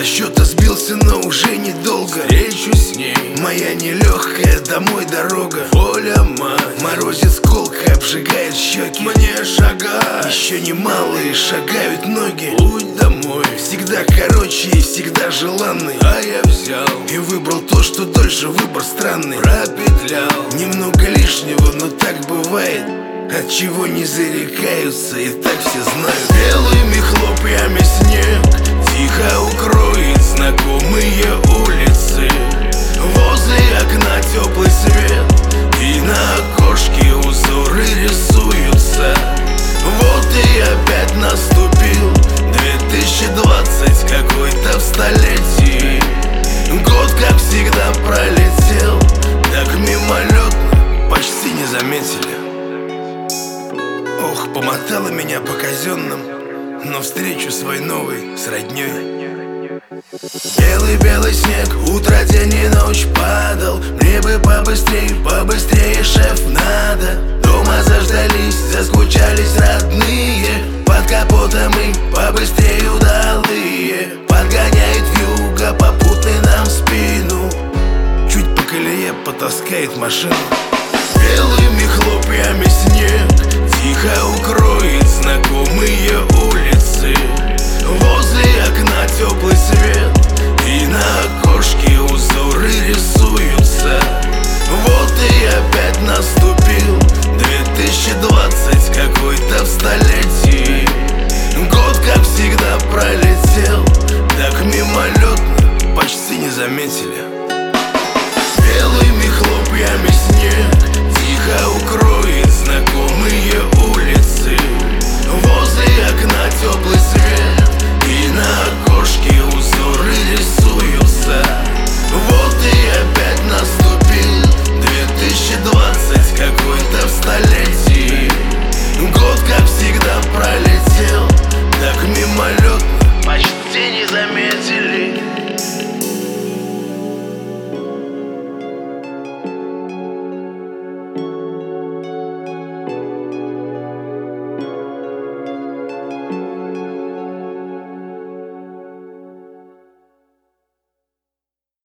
Со счета сбился, но уже недолго. Встречу с ней, моя нелегкая домой дорога. Воля мать, морозец колко обжигает щеки. Мне шагать, еще немалые шагают ноги. Путь домой всегда короче и всегда желанный. А я взял и выбрал то, что дольше, выбор странный. Пропетлял немного лишнего, но так бывает. От чего не зарекаются, и так все знают. Белыми хлопьями снег тихо укроет знакомые улицы. Возле окна теплый свет, и на окошке узоры рисуются. Вот и опять наступил 2020, какой-то в столетии. Год, как всегда, пролетел так мимолетно, почти не заметили. Ох, помотало меня по казенным, но встречу свой новый с роднёй. Белый-белый снег, утро, день и ночь падал. Мне бы побыстрее, побыстрее, шеф, надо. Дома заждались, заскучались родные. Под капотом и побыстрее удалые. Подгоняет вьюга, попутный нам спину. Чуть по колее потаскает машину. Белыми хлопьями снег тихо укроет знакомые улицы. Возле окна теплый свет, и на окошке узоры рисуются. Вот и опять наступил 2020, какой-то в столетии. Год, как всегда, пролетел так мимолетно, почти не заметили.